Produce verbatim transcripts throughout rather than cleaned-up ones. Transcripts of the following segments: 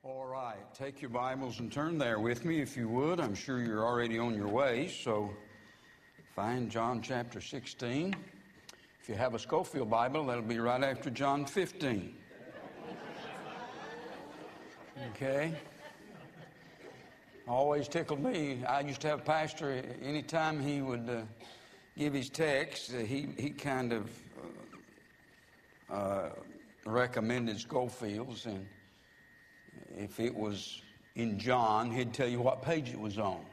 All right, take your Bibles and turn there with me if you would. I'm sure you're already on your way, so find John chapter sixteen. If you have a Schofield Bible, that'll be right after John fifteen. Okay? Always tickled me. I used to have a pastor, anytime he would uh, give his text, uh, he, he kind of uh, uh, recommended Schofield's, and if it was in John, he'd tell you what page it was on.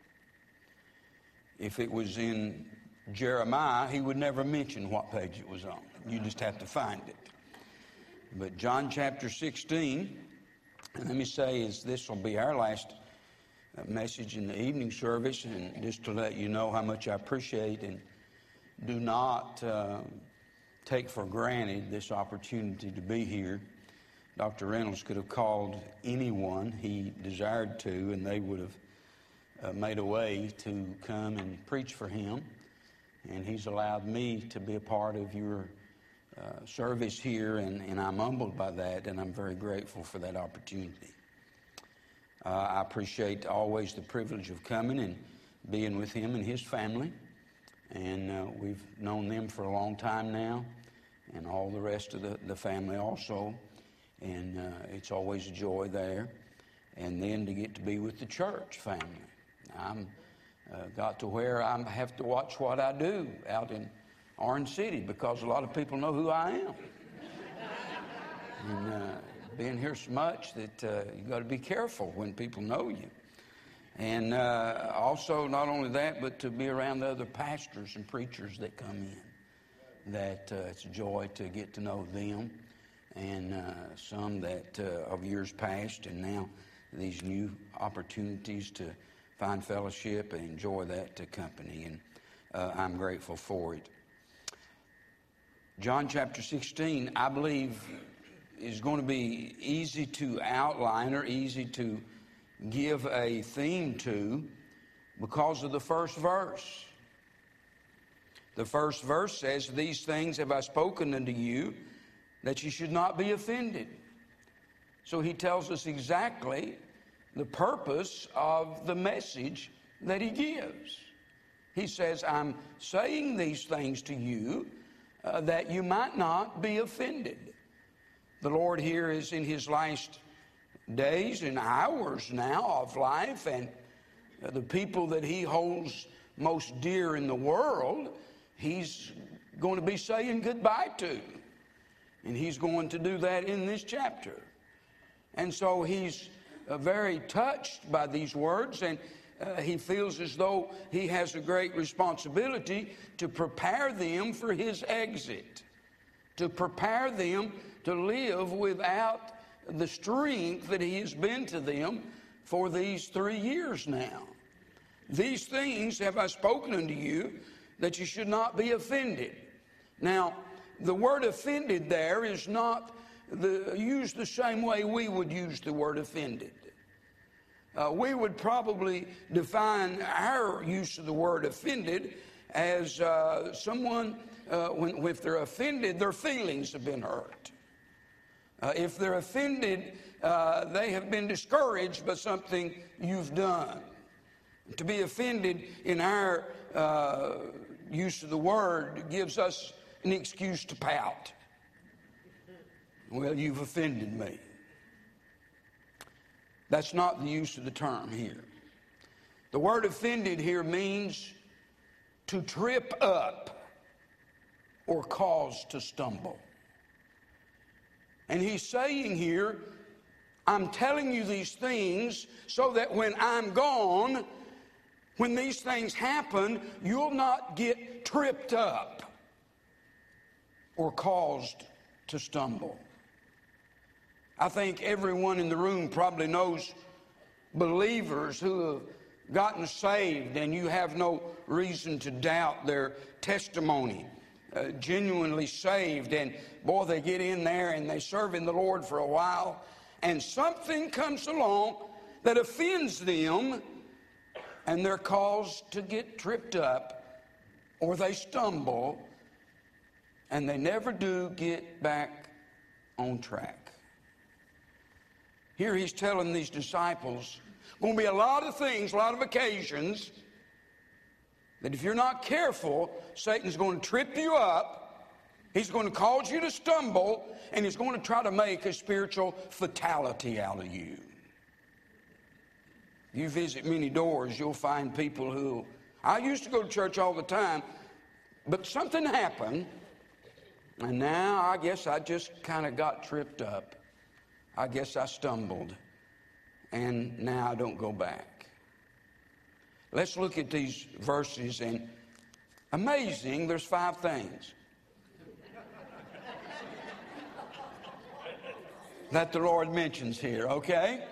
If it was in Jeremiah, he would never mention what page it was on. You just have to find it. But John chapter sixteen, and let me say is this will be our last message in the evening service, and just to let you know how much I appreciate and do not uh, take for granted this opportunity to be here. Doctor Reynolds could have called anyone he desired to, and they would have uh, made a way to come and preach for him. And he's allowed me to be a part of your uh, service here, and, and I'm humbled by that, and I'm very grateful for that opportunity. Uh, I appreciate always the privilege of coming and being with him and his family. And uh, we've known them for a long time now, and all the rest of the, the family also. And uh, it's always a joy there. And then to get to be with the church family. I'm uh, got to where I have to watch what I do out in Orange City because a lot of people know who I am. and uh, being here so much that uh, you got to be careful when people know you. And uh, also not only that, but to be around the other pastors and preachers that come in. That uh, it's a joy to get to know them. And uh, some that uh, of years past, and now these new opportunities to find fellowship and enjoy that to company, and uh, I'm grateful for it. John chapter sixteen, I believe, is going to be easy to outline or easy to give a theme to because of the first verse. The first verse says, "These things have I spoken unto you, that you should not be offended." So he tells us exactly the purpose of the message that he gives. He says, I'm saying these things to you uh, that you might not be offended. The Lord here is in his last days and hours now of life, and uh, the people that he holds most dear in the world, he's going to be saying goodbye to. And he's going to do that in this chapter. And so he's uh, very touched by these words, and uh, he feels as though he has a great responsibility to prepare them for his exit, to prepare them to live without the strength that he has been to them for these three years now. These things have I spoken unto you, that you should not be offended. Now, the word offended there is not the, used the same way we would use the word offended. Uh, we would probably define our use of the word offended as uh, someone, uh, when, if they're offended, their feelings have been hurt. Uh, if they're offended, uh, they have been discouraged by something you've done. To be offended in our uh, use of the word gives us an excuse to pout. Well, you've offended me. That's not the use of the term here. The word offended here means to trip up or cause to stumble. And he's saying here, I'm telling you these things so that when I'm gone, when these things happen, you'll not get tripped up or caused to stumble. I think everyone in the room probably knows believers who have gotten saved, and you have no reason to doubt their testimony. Uh, genuinely saved, and boy, they get in there and they serve in the Lord for a while, and something comes along that offends them, and they're caused to get tripped up, or they stumble, and they never do get back on track. Here he's telling these disciples, going to be a lot of things, a lot of occasions, that if you're not careful, Satan's going to trip you up, he's going to cause you to stumble, and he's going to try to make a spiritual fatality out of you. You visit many doors, you'll find people who, I used to go to church all the time, but something happened, and now I guess I just kind of got tripped up. I guess I stumbled, and now I don't go back. Let's look at these verses, and amazing, there's five things that the Lord mentions here, okay?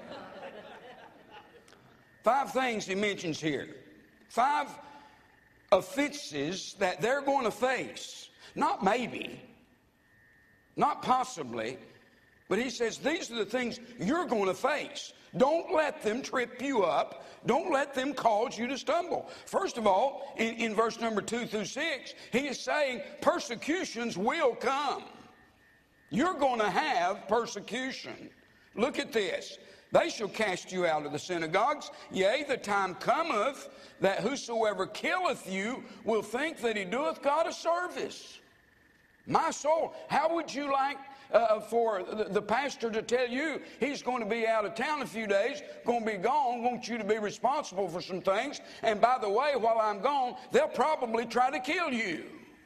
Five things he mentions here. Five offenses that they're going to face. Not maybe, not possibly, but he says these are the things you're going to face. Don't let them trip you up. Don't let them cause you to stumble. First of all, in, in verse number two through six, he is saying persecutions will come. You're going to have persecution. Look at this. They shall cast you out of the synagogues. Yea, the time cometh that whosoever killeth you will think that he doeth God a service. My soul, how would you like uh, for the, the pastor to tell you he's going to be out of town a few days, going to be gone, want you to be responsible for some things, and by the way, while I'm gone, they'll probably try to kill you.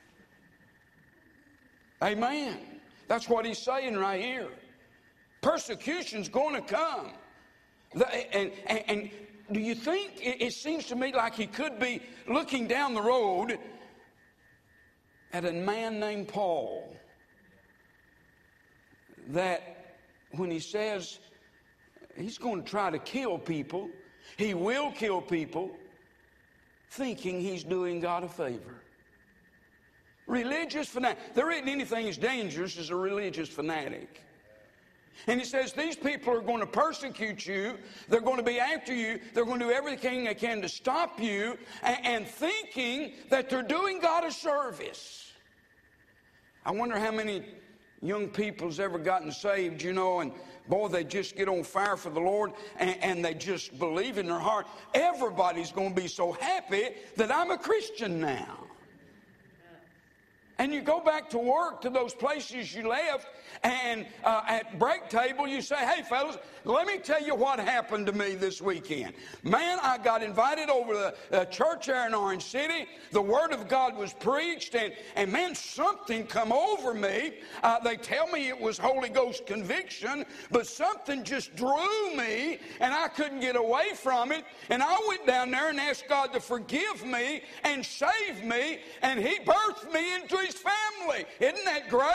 Amen. That's what he's saying right here. Persecution's going to come. The, and, and, and do you think, it, it seems to me like he could be looking down the road at a man named Paul, that when he says he's going to try to kill people, he will kill people, thinking he's doing God a favor. Religious fanatic. There isn't anything as dangerous as a religious fanatic. And he says these people are going to persecute you. They're going to be after you. They're going to do everything they can to stop you, and, and thinking that they're doing God a service. I wonder how many young people's ever gotten saved, you know, and boy, they just get on fire for the Lord, and, and they just believe in their heart, everybody's going to be so happy that I'm a Christian now. And you go back to work, to those places you left, and uh, at break table you say, hey fellas, let me tell you what happened to me this weekend. Man, I got invited over to the uh, church there in Orange City. The Word of God was preached, and, and man, something come over me. Uh, they tell me it was Holy Ghost conviction, but something just drew me, and I couldn't get away from it. And I went down there and asked God to forgive me and save me, and He birthed me into His family. Isn't that great?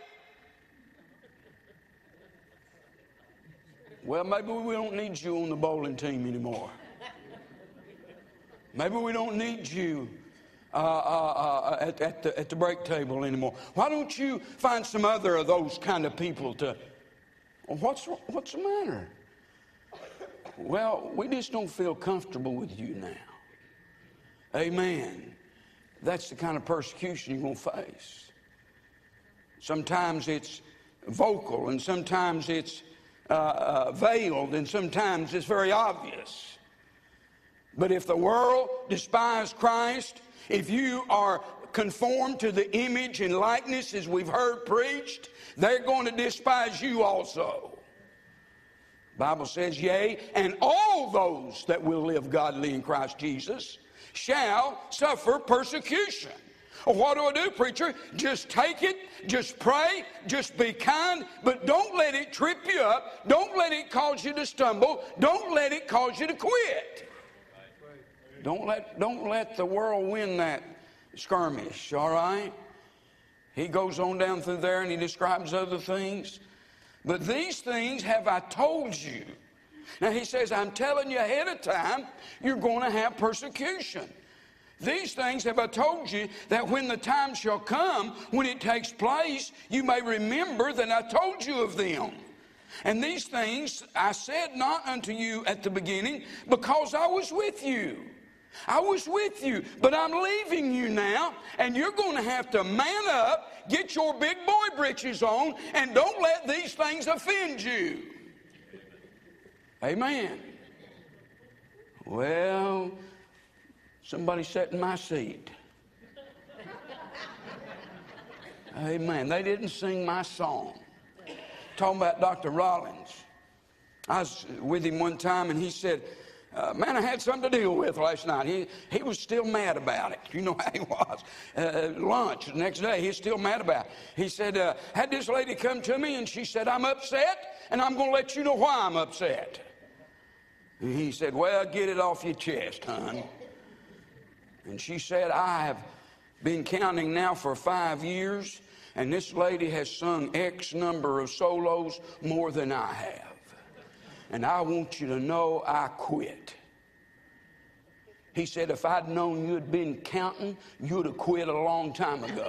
Well, maybe we don't need you on the bowling team anymore. Maybe we don't need you uh, uh, uh, at, at, the, at the break table anymore. Why don't you find some other of those kind of people to... Well, what's, what's the matter? Well, we just don't feel comfortable with you now. Amen. That's the kind of persecution you're going to face. Sometimes it's vocal, and sometimes it's uh, uh, veiled, and sometimes it's very obvious. But if the world despises Christ, if you are conformed to the image and likeness as we've heard preached, they're going to despise you also. The Bible says, yea, and all those that will live godly in Christ Jesus shall suffer persecution. Well, what do I do, preacher? Just take it, just pray, just be kind, but don't let it trip you up. Don't let it cause you to stumble. Don't let it cause you to quit. Don't let, don't let the world win that skirmish, all right? He goes on down through there and he describes other things. But these things have I told you. Now he says, I'm telling you ahead of time, you're going to have persecution. These things have I told you, that when the time shall come, when it takes place, you may remember that I told you of them. And these things I said not unto you at the beginning, because I was with you. I was with you, but I'm leaving you now, and you're going to have to man up, get your big boy britches on, and don't let these things offend you. Amen. Well, somebody sat in my seat. Amen. They didn't sing my song. Talking about Doctor Rollins. I was with him one time and he said, uh, man, I had something to deal with last night. He, he was still mad about it. You know how he was. Uh, lunch the next day, he's still mad about it. He said, uh, had this lady come to me and she said, I'm upset and I'm going to let you know why I'm upset. And he said, well, get it off your chest, hon. And she said, I have been counting now for five years and this lady has sung X number of solos more than I have. And I want you to know I quit. He said, if I'd known you'd been counting, you'd have quit a long time ago.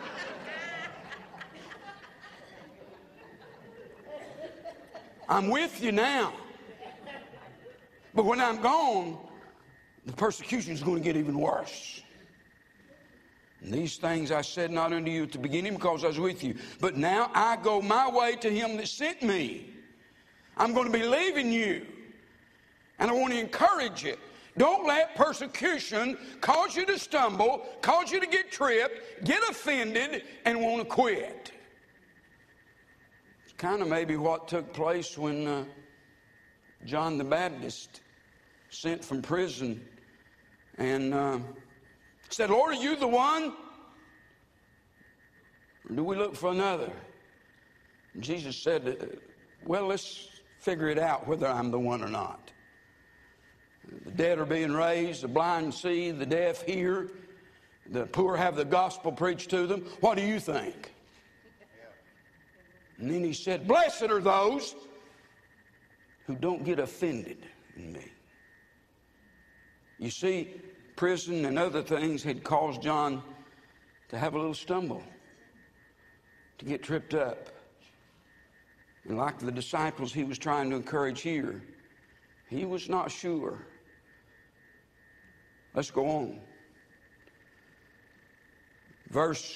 I'm with you now. But when I'm gone, the persecution is going to get even worse. And these things I said not unto you at the beginning because I was with you. But now I go my way to him that sent me. I'm going to be leaving you. And I want to encourage you. Don't let persecution cause you to stumble, cause you to get tripped, get offended, and want to quit. It's kind of maybe what took place when uh, John the Baptist sent from prison and uh, said, Lord, are you the one? Or do we look for another? And Jesus said, well, let's figure it out whether I'm the one or not. The dead are being raised, the blind see, the deaf hear, the poor have the gospel preached to them. What do you think? And then he said, blessed are those who don't get offended in me. You see, prison and other things had caused John to have a little stumble, to get tripped up. And like the disciples he was trying to encourage here, he was not sure. Let's go on. Verse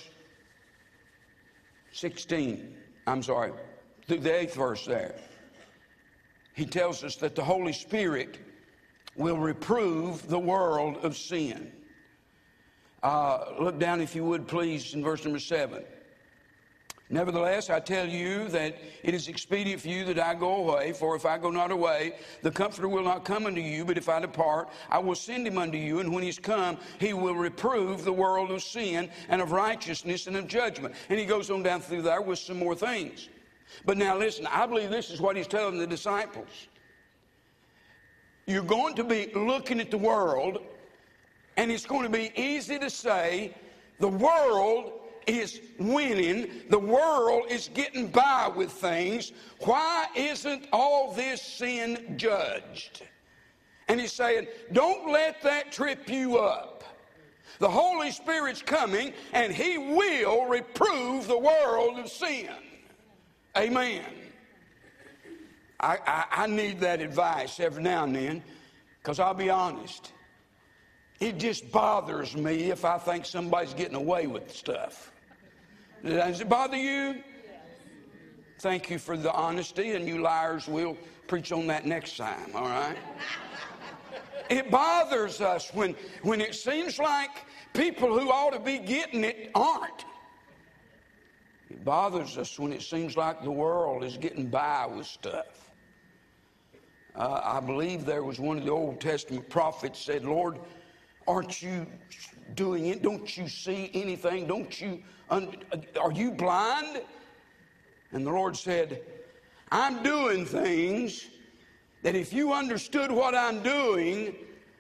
sixteen, I'm sorry, through the eighth verse there. He tells us that the Holy Spirit will reprove the world of sin. Uh, look down, if you would, please, in verse number seven. Nevertheless, I tell you that it is expedient for you that I go away, for if I go not away, the Comforter will not come unto you, but if I depart, I will send him unto you, and when he's come, he will reprove the world of sin and of righteousness and of judgment. And he goes on down through there with some more things. But now listen, I believe this is what he's telling the disciples. You're going to be looking at the world, and it's going to be easy to say, the world is winning. The world is getting by with things. Why isn't all this sin judged? And he's saying, don't let that trip you up. The Holy Spirit's coming, and he will reprove the world of sin. Amen. I, I, I need that advice every now and then, because I'll be honest, it just bothers me if I think somebody's getting away with stuff. Does it bother you? Thank you for the honesty, and you liars, we'll preach on that next time, all right? It bothers us when, when it seems like people who ought to be getting it aren't. It bothers us when it seems like the world is getting by with stuff. Uh, I believe there was one of the Old Testament prophets said, Lord, aren't you doing it? Don't you see anything? Don't you, un- are you blind? And the Lord said, I'm doing things that if you understood what I'm doing,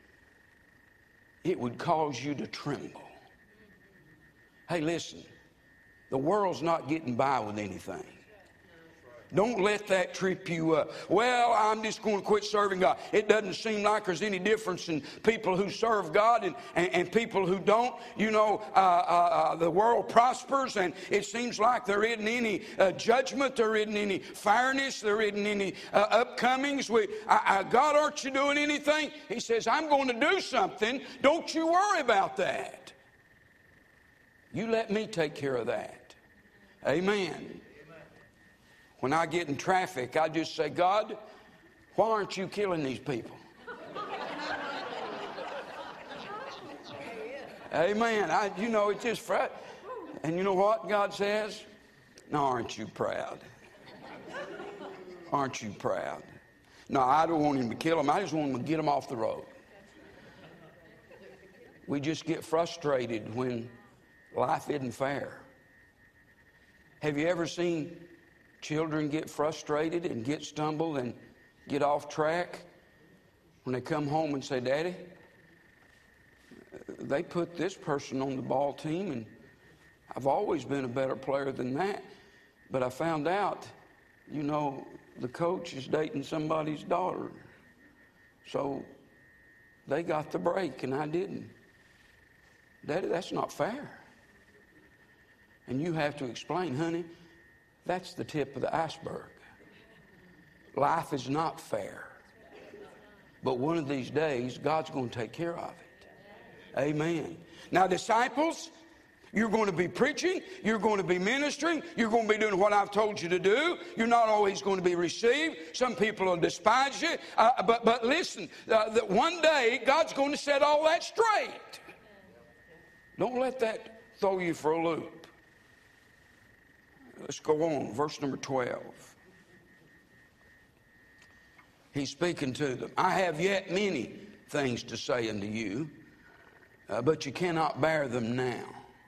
it would cause you to tremble. Hey, listen, the world's not getting by with anything. Don't let that trip you up. Well, I'm just going to quit serving God. It doesn't seem like there's any difference in people who serve God and, and, and people who don't. You know, uh, uh, uh, the world prospers, and it seems like there isn't any uh, judgment, there isn't any fairness, there isn't any uh, upcomings. We, I, I, God, aren't you doing anything? He says, I'm going to do something. Don't you worry about that. You let me take care of that. Amen. When I get in traffic, I just say, God, Why aren't you killing these people? Amen. I, you know, it's just fret. And you know what God says? No, aren't you proud? Aren't you proud? No, I don't want him to kill them. I just want him to get them off the road. We just get frustrated when life isn't fair. Have you ever seen children get frustrated and get stumbled and get off track when they come home and say, Daddy, they put this person on the ball team and I've always been a better player than that, but I found out, you know, the coach is dating somebody's daughter. So they got the break and I didn't. Daddy, that's not fair. And you have to explain, honey, that's the tip of the iceberg. Life is not fair. But one of these days, God's going to take care of it. Amen. Now, disciples, you're going to be preaching, you're going to be ministering, you're going to be doing what I've told you to do. You're not always going to be received. Some people will despise you. Uh, but, but listen, uh, that one day, God's going to set all that straight. Don't let that throw you for a loop. Let's go on. Verse number twelve. He's speaking to them. I have yet many things to say unto you, uh, but you cannot bear them now.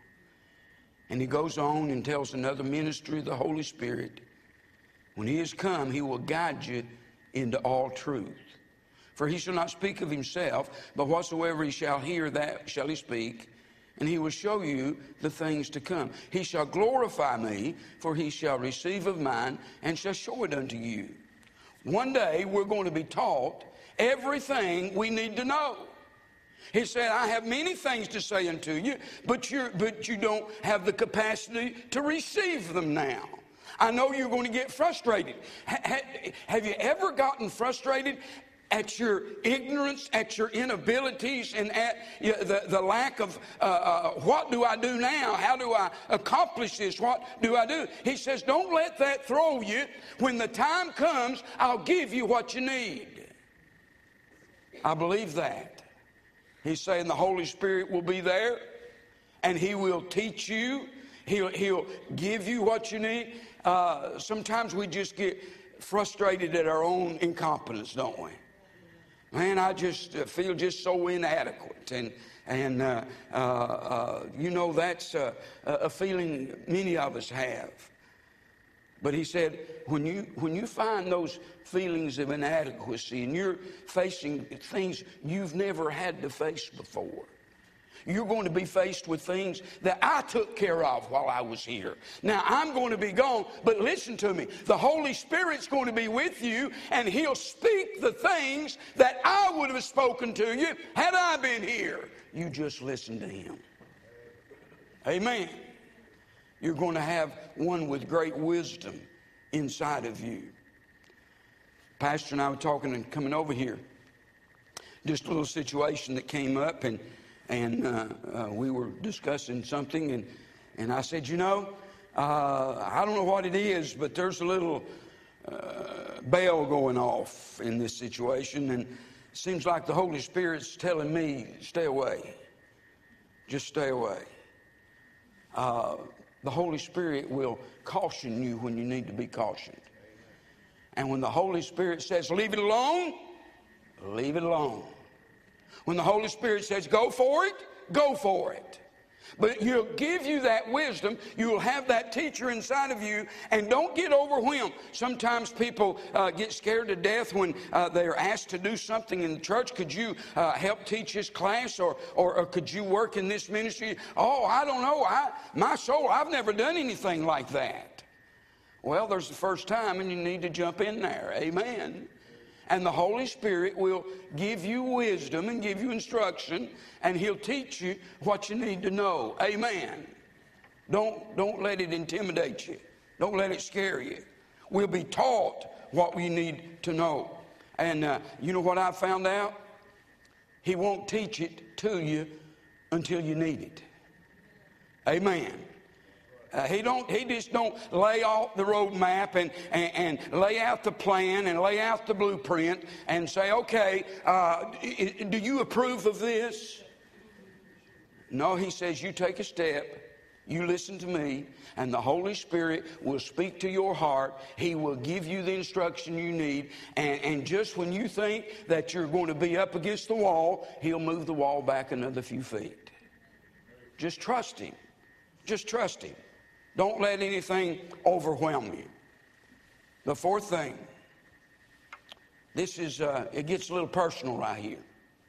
And he goes on and tells another ministry of the Holy Spirit. When he is come, he will guide you into all truth. For he shall not speak of himself, but whatsoever he shall hear, that shall he speak. And he will show you the things to come. He shall glorify me, for he shall receive of mine, and shall show it unto you. One day we're going to be taught everything we need to know. He said, I have many things to say unto you, but, you're, but you don't have the capacity to receive them now. I know you're going to get frustrated. Ha, ha, have you ever gotten frustrated at your ignorance, at your inabilities, and at the, the lack of uh, uh, what do I do now? How do I accomplish this? What do I do? He says, don't let that throw you. When the time comes, I'll give you what you need. I believe that. He's saying the Holy Spirit will be there, and He will teach you. He'll, he'll give you what you need. Uh, sometimes we just get frustrated at our own incompetence, don't we? Man, I just uh, feel just so inadequate. And, and uh, uh, uh, you know, that's uh, a feeling many of us have. But he said, when you, when you find those feelings of inadequacy and you're facing things you've never had to face before, you're going to be faced with things that I took care of while I was here. Now, I'm going to be gone, but listen to me. The Holy Spirit's going to be with you, and He'll speak the things that I would have spoken to you had I been here. You just listen to Him. Amen. You're going to have one with great wisdom inside of you. Pastor and I were talking and coming over here. Just a little situation that came up, and And uh, uh, we were discussing something, and, and I said, you know, uh, I don't know what it is, but there's a little uh, bell going off in this situation, and it seems like the Holy Spirit's telling me, stay away. Just stay away. Uh, the Holy Spirit will caution you when you need to be cautioned. And when the Holy Spirit says, leave it alone, leave it alone. When the Holy Spirit says, go for it, go for it. But He'll give you that wisdom. You'll have that teacher inside of you, and don't get overwhelmed. Sometimes people uh, get scared to death when uh, they're asked to do something in the church. Could you uh, help teach this class, or, or, or could you work in this ministry? Oh, I don't know. I, my soul, I've never done anything like that. Well, there's the first time, and you need to jump in there. Amen. And the Holy Spirit will give you wisdom and give you instruction, and He'll teach you what you need to know. Amen. Don't, don't let it intimidate you. Don't let it scare you. We'll be taught what we need to know. And uh, you know what I found out? He won't teach it to you until you need it. Amen. Uh, he don't. He just don't lay out the road map and, and, and lay out the plan and lay out the blueprint and say, okay, uh, do you approve of this? No, he says, you take a step, you listen to me, and the Holy Spirit will speak to your heart. He will give you the instruction you need. And, and just when you think that you're going to be up against the wall, He'll move the wall back another few feet. Just trust Him. Just trust Him. Don't let anything overwhelm you. The fourth thing, this is, uh, it gets a little personal right here.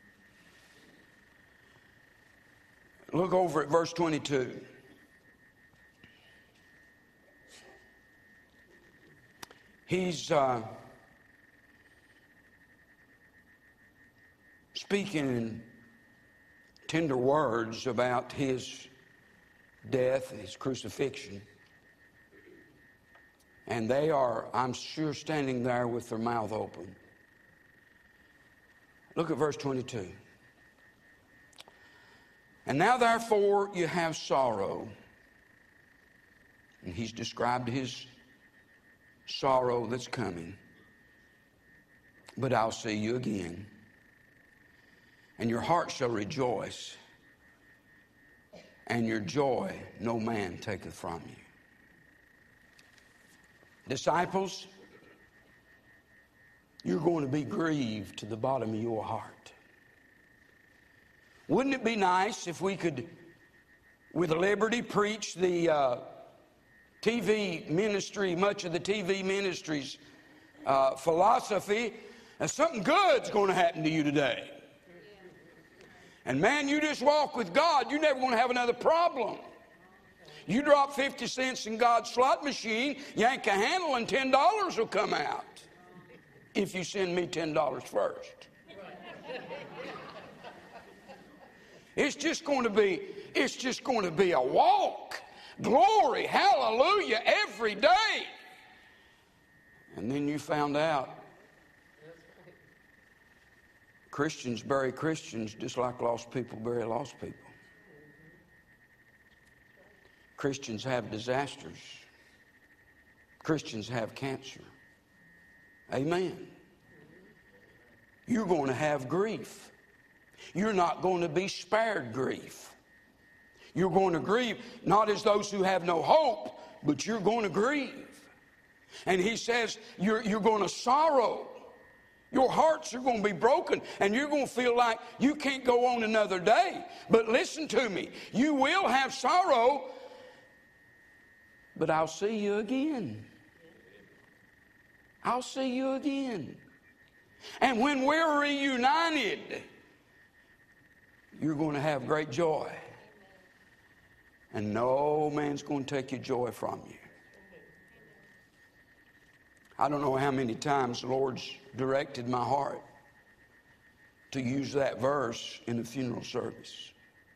Look over at verse twenty-two. He's uh, speaking in tender words about His death, His crucifixion. And they are, I'm sure, standing there with their mouth open. Look at verse twenty-two. And now therefore you have sorrow. And He's described His sorrow that's coming. But I'll see you again. And your heart shall rejoice. And your joy no man taketh from you. Disciples, you're going to be grieved to the bottom of your heart. Wouldn't it be nice if we could, with liberty, preach the uh, T V ministry, much of the T V ministry's uh, philosophy, that something good's going to happen to you today. And man, you just walk with God, you're never going to have another problem. You drop fifty cents in God's slot machine, yank a handle, and ten dollars will come out. If you send me ten dollars first. It's just going to be, it's just going to be a walk. Glory, hallelujah, every day. And then you found out Christians bury Christians just like lost people bury lost people. Christians have disasters. Christians have cancer. Amen. You're going to have grief. You're not going to be spared grief. You're going to grieve, not as those who have no hope, but you're going to grieve. And He says you're, you're going to sorrow. Your hearts are going to be broken, and you're going to feel like you can't go on another day. But listen to me. You will have sorrow, but I'll see you again. I'll see you again. And when we're reunited, you're going to have great joy. And no man's going to take your joy from you. I don't know how many times the Lord's directed my heart to use that verse in a funeral service.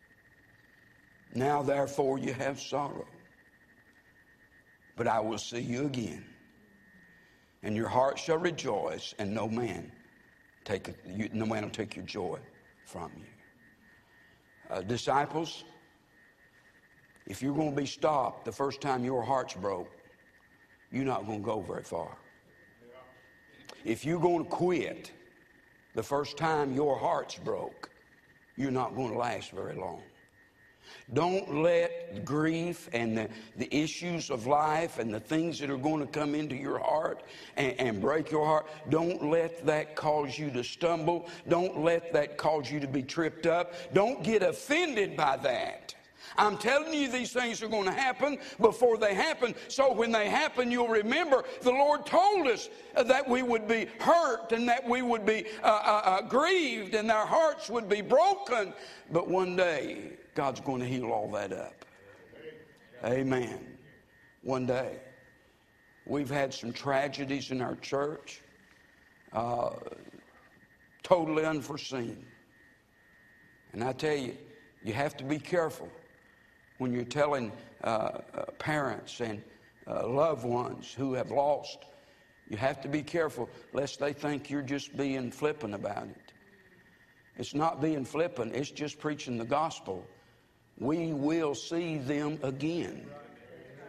Now therefore you have sorrow, but I will see you again. And your heart shall rejoice, and no man take it, you, no man will take your joy from you. Uh, disciples, if you're going to be stopped the first time your heart's broke, you're not going to go very far. If you're going to quit the first time your heart's broke, you're not going to last very long. Don't let grief and the, the issues of life and the things that are going to come into your heart and, and break your heart, don't let that cause you to stumble. Don't let that cause you to be tripped up. Don't get offended by that. I'm telling you, these things are going to happen before they happen. So when they happen, you'll remember the Lord told us that we would be hurt and that we would be uh, uh, uh, grieved and our hearts would be broken. But one day, God's going to heal all that up. Amen. One day. We've had some tragedies in our church, uh, totally unforeseen. And I tell you, you have to be careful when you're telling uh, uh, parents and uh, loved ones who have lost. You have to be careful lest they think you're just being flippant about it. It's not being flippant, it's just preaching the gospel. We will see them again.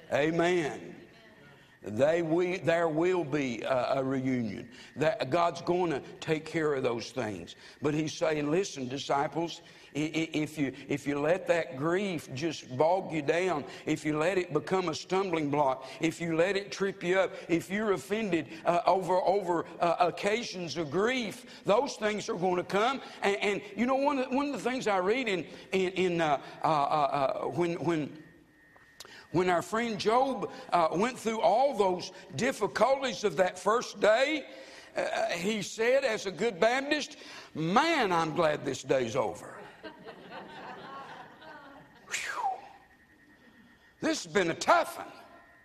Amen. They we, there will be a, a reunion. That God's going to take care of those things. But he's saying, listen, disciples, if you, if you let that grief just bog you down, if you let it become a stumbling block, if you let it trip you up, if you're offended uh, over, over uh, occasions of grief, those things are going to come. And, and you know, one of, one of the things I read in, in, in uh, uh, uh, when, when, when our friend Job uh, went through all those difficulties of that first day, uh, he said, as a good Baptist, man, I'm glad this day's over. This has been a tough one.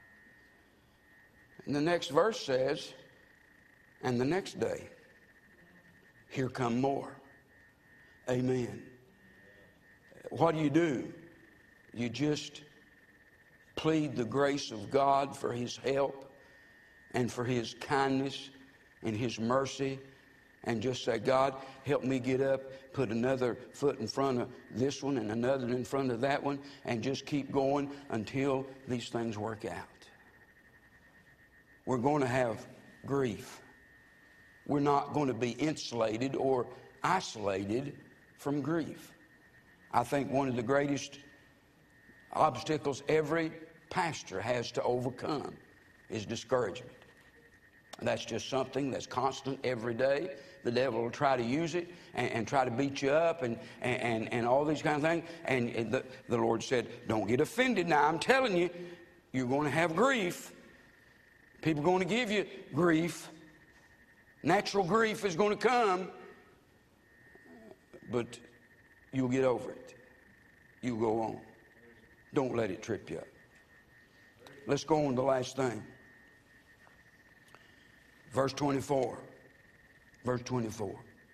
And the next verse says, and the next day, here come more. Amen. What do you do? You just plead the grace of God for His help and for His kindness and His mercy, and just say, God, help me get up, put another foot in front of this one and another in front of that one, and just keep going until these things work out. We're going to have grief. We're not going to be insulated or isolated from grief. I think one of the greatest obstacles every pastor has to overcome is discouragement. That's just something that's constant every day. The devil will try to use it and, and try to beat you up and, and, and all these kind of things. And the, the Lord said, don't get offended. Now, I'm telling you, you're going to have grief. People are going to give you grief. Natural grief is going to come. But you'll get over it. You'll go on. Don't let it trip you up. Let's go on to the last thing. Verse twenty-four. Verse twenty-four.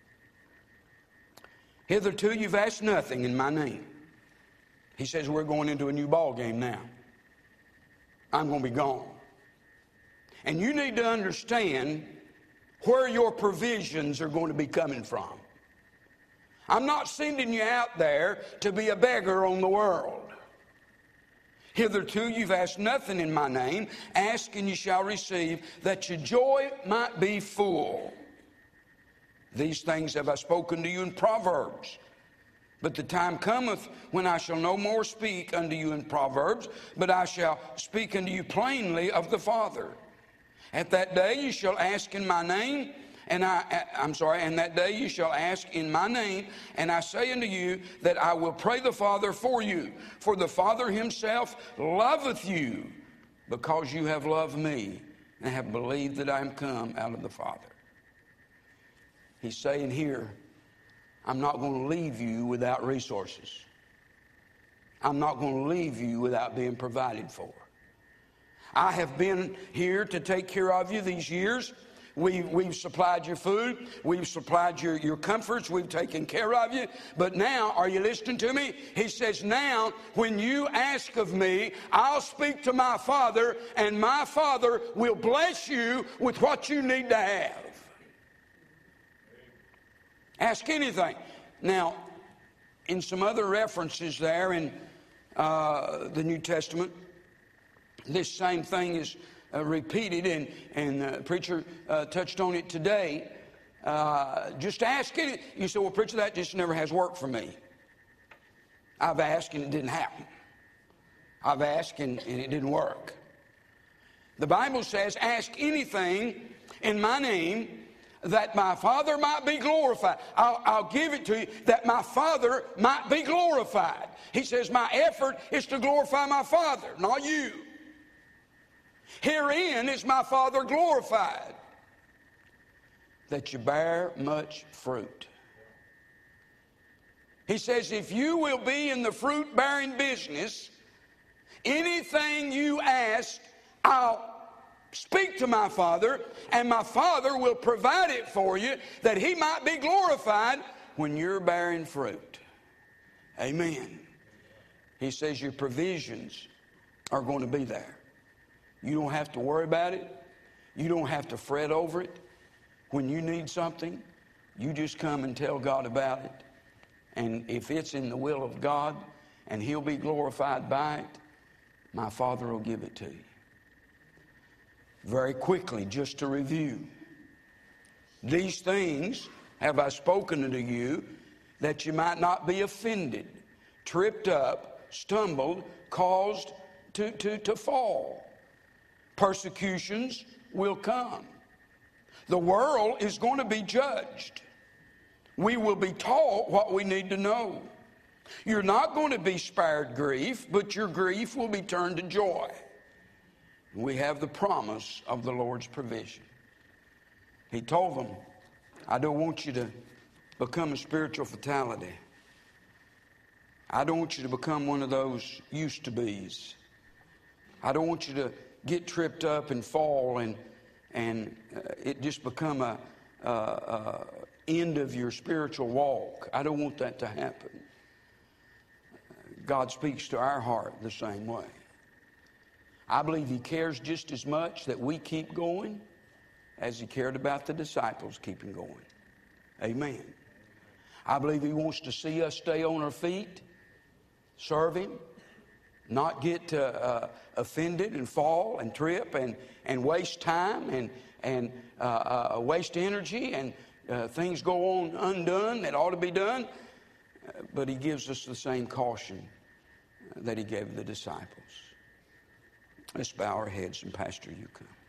Hitherto you've asked nothing in my name. He says we're going into a new ball game now. I'm going to be gone. And you need to understand where your provisions are going to be coming from. I'm not sending you out there to be a beggar on the world. Hitherto you've asked nothing in my name. Ask and you shall receive, that your joy might be full. These things have I spoken to you in Proverbs. But the time cometh when I shall no more speak unto you in Proverbs, but I shall speak unto you plainly of the Father. At that day you shall ask in my name, and I, I'm sorry, and that day you shall ask in my name, and I say unto you that I will pray the Father for you. For the Father himself loveth you, because you have loved me, and have believed that I am come out of the Father. He's saying here, I'm not going to leave you without resources. I'm not going to leave you without being provided for. I have been here to take care of you these years. We've, we've supplied your food. We've supplied your, your comforts. We've taken care of you. But now, are you listening to me? He says, now, when you ask of me, I'll speak to my Father, and my Father will bless you with what you need to have. Ask anything. Now, in some other references there in uh, the New Testament, this same thing is Uh, repeated, and, and the preacher uh, touched on it today. Uh, just ask it. You say, well, preacher, that just never has worked for me. I've asked and it didn't happen. I've asked and, and it didn't work. The Bible says, ask anything in my name that my Father might be glorified. I'll, I'll give it to you that my Father might be glorified. He says, my effort is to glorify my Father, not you. Herein is my Father glorified, that you bear much fruit. He says, if you will be in the fruit-bearing business, anything you ask, I'll speak to my Father, and my Father will provide it for you, that He might be glorified when you're bearing fruit. Amen. He says your provisions are going to be there. You don't have to worry about it. You don't have to fret over it. When you need something, you just come and tell God about it. And if it's in the will of God and He'll be glorified by it, my Father will give it to you. Very quickly, just to review. These things have I spoken unto you, that you might not be offended, tripped up, stumbled, caused to, to, to fall. Persecutions will come. The world is going to be judged. We will be taught what we need to know. You're not going to be spared grief, but your grief will be turned to joy. We have the promise of the Lord's provision. He told them, I don't want you to become a spiritual fatality. I don't want you to become one of those used to be's. I don't want you to get tripped up and fall and and uh, it just become a, a, a end of your spiritual walk. I don't want that to happen. God speaks to our heart the same way. I believe He cares just as much that we keep going as He cared about the disciples keeping going. Amen. I believe He wants to see us stay on our feet, serve Him, not get uh, uh, offended and fall and trip and, and waste time and, and uh, uh, waste energy and uh, things go on undone that ought to be done. Uh, but He gives us the same caution that He gave the disciples. Let's bow our heads and Pastor, you come.